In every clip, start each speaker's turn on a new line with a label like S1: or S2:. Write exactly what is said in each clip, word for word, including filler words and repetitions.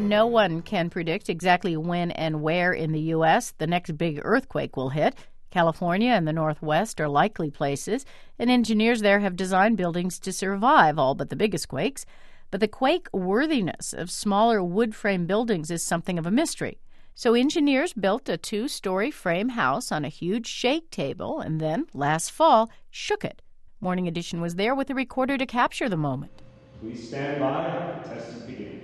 S1: no one can predict exactly when and where in the U S the next big earthquake will hit. California and the Northwest are likely places, and engineers there have designed buildings to survive all but the biggest quakes. But the quake worthiness of smaller wood frame buildings is something of a mystery. So engineers built a two-story frame house on a huge shake table and then, last fall, shook it. Morning Edition was there with a recorder to capture the moment.
S2: Please stand by. Test is beginning.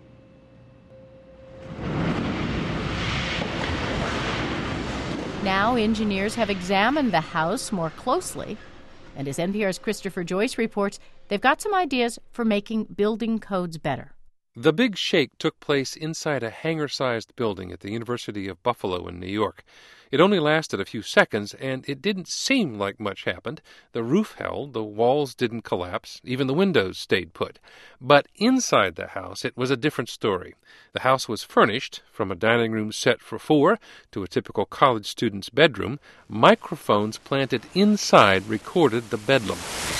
S1: Now engineers have examined the house more closely, and as N P R's Christopher Joyce reports, they've got some ideas for making building codes better.
S3: The big shake took place inside a hangar-sized building at the University of Buffalo in New York. It only lasted a few seconds, and it didn't seem like much happened. The roof held, the walls didn't collapse, even the windows stayed put. But inside the house, it was a different story. The house was furnished, from a dining room set for four to a typical college student's bedroom. Microphones planted inside recorded the bedlam.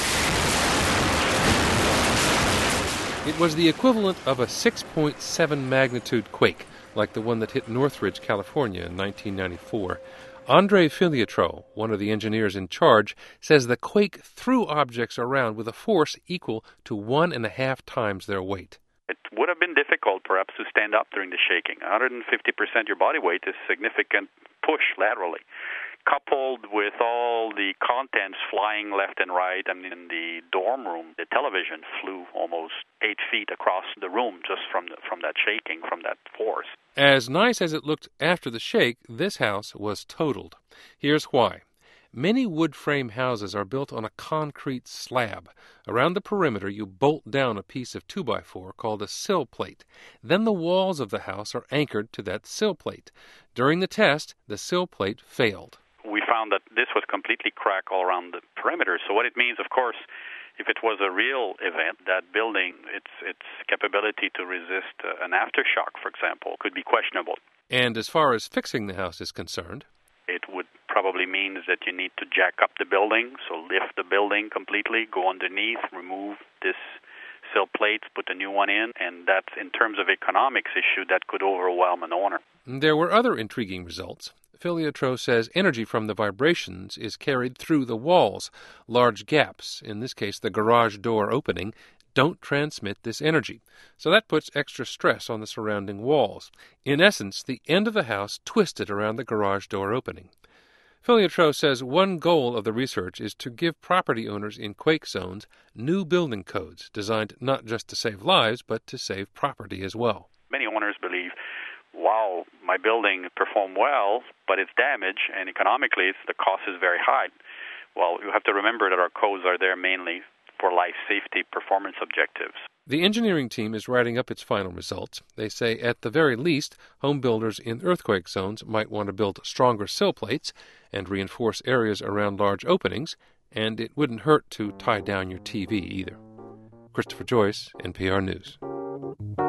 S3: It was the equivalent of a six point seven magnitude quake, like the one that hit Northridge, California in nineteen ninety-four. Andre Filiatro, one of the engineers in charge, says the quake threw objects around with a force equal to one and a half times their weight.
S4: It would have been difficult, perhaps, to stand up during the shaking. one hundred fifty percent of your body weight is a significant push laterally. Coupled with all the contents flying left and right, and in the dorm room, the television flew almost eight feet across the room just from the, from that shaking, from that force.
S3: As nice as it looked after the shake, this house was totaled. Here's why. Many wood frame houses are built on a concrete slab. Around the perimeter, you bolt down a piece of two by four called a sill plate. Then the walls of the house are anchored to that sill plate. During the test, the sill plate failed.
S4: We found that this was completely cracked all around the perimeter. So what it means, of course, if it was a real event, that building, its its capability to resist uh, an aftershock, for example, could be questionable.
S3: And as far as fixing the house is concerned,
S4: it would probably mean that you need to jack up the building, so lift the building completely, go underneath, remove this sill plate, put a new one in, and that's, in terms of economics issue, that could overwhelm an owner.
S3: There were other intriguing results. Filiatro says energy from the vibrations is carried through the walls. Large gaps, in this case the garage door opening, don't transmit this energy. So that puts extra stress on the surrounding walls. In essence, the end of the house twisted around the garage door opening. Filiatro says one goal of the research is to give property owners in quake zones new building codes designed not just to save lives, but to save property as well.
S4: Many owners believe, wow, my building performed well, but it's damaged, and economically it's, the cost is very high. Well, you have to remember that our codes are there mainly for life safety performance objectives.
S3: The engineering team is writing up its final results. They say at the very least, home builders in earthquake zones might want to build stronger sill plates and reinforce areas around large openings, and it wouldn't hurt to tie down your T V either. Christopher Joyce, N P R News.